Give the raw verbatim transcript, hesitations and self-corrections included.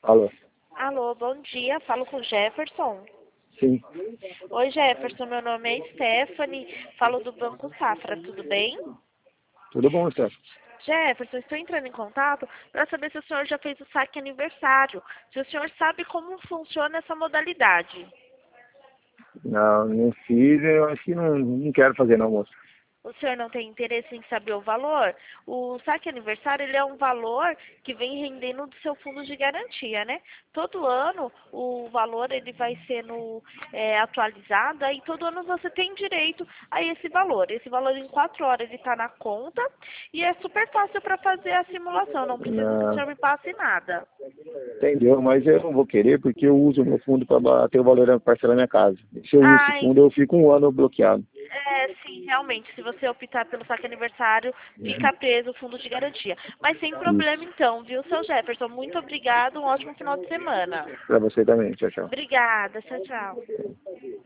Alô? Alô, bom dia. Falo com o Jefferson. Sim. Oi, Jefferson. Meu nome é Stephanie. Falo do Banco Safra. Tudo bem? Tudo bom, Steph? Jefferson, estou entrando em contato para saber se o senhor já fez o saque aniversário. Se o senhor sabe como funciona essa modalidade. Não, não fiz, eu acho que não, não quero fazer não, moço. O senhor não tem interesse em saber o valor? O saque aniversário, ele é um valor que vem rendendo do seu fundo de garantia, né? Todo ano o valor ele vai sendo é, atualizado, aí todo ano você tem direito a esse valor. Esse valor em quatro horas ele está na conta e é super fácil para fazer a simulação, não precisa que o Não, senhor me passe nada. entendeu? Mas eu não vou querer porque eu uso o meu fundo para bater o valor da parcela da minha casa. Se eu uso esse Ai, fundo, eu fico um ano bloqueado. é, sim, realmente, se você optar pelo saque aniversário, fica preso o fundo de garantia. Mas sem problema Isso. então, viu, seu Jefferson? Muito obrigado, um ótimo final de semana. Para você também. Tchau, tchau. Obrigada, tchau, tchau.